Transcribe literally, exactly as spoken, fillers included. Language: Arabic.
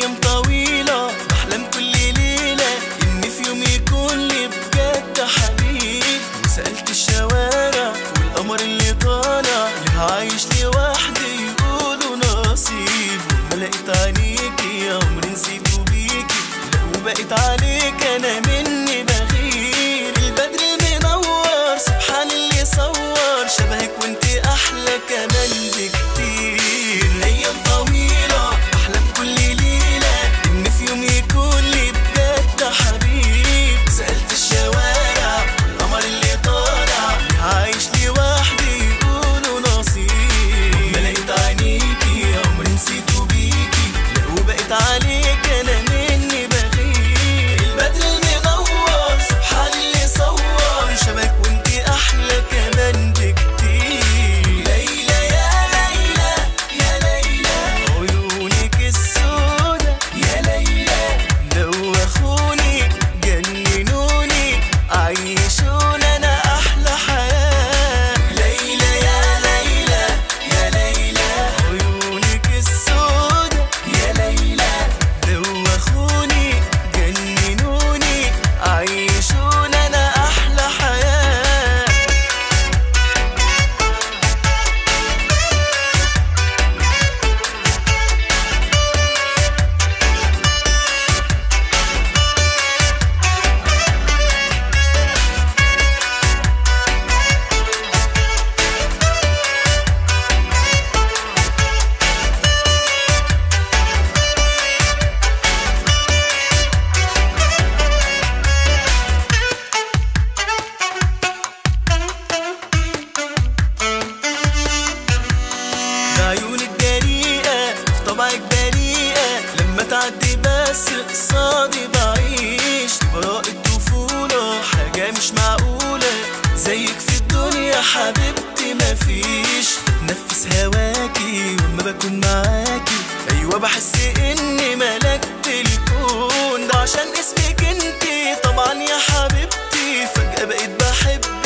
ايام طويلة بحلم كل ليلة ان في يوم يكون لي بجد حبيب. وسألت الشوارع والقمر اللي طالع ليه عايش لوحدي يقولوا نصيب. ما لقيت عينيكي يا عمري نسيته بيكي، لا وبقيت عليك انا مني بغير. البدر المنور سبحان اللي صور شبهك وانت احلى كمان بكتير. ايام طويلة بحلم كل ليلة ان في يوم يكون لي بجد حبيب. سألت الشوارع والقمر اللي طالع ليه عايش لوحدي يقولوا نصيب. ما لقيت عينيكي يا عمري نسيته بيكي، لا وبقيت عليك انا مني بغير. البدر المنور سبحان اللي صور شبهك وانت احلى كمان بكتير. ليلى يا ليلى يا ليلى عيونك السودا يا ليلى دوخوني جننوني عيشونا انا احلى حياة. ليلى يا ليلى يا ليلى عيونك السودا يا ليلى دوخوني جننوني عيشونا انا احلى حياة. عيونك جريئة في طبعك بريئة، لما تعدي بس قصادي بعيش. براءة طفولة حاجة مش معقولة، زيك في الدنيا حبيبتي مفيش. بتنفس هواكي وما بكون معاكي، أيوة بحس إني ملكت الكون. ده عشان اسمك انتي طبعا يا حبيبتي، فجأة بقيت بحبك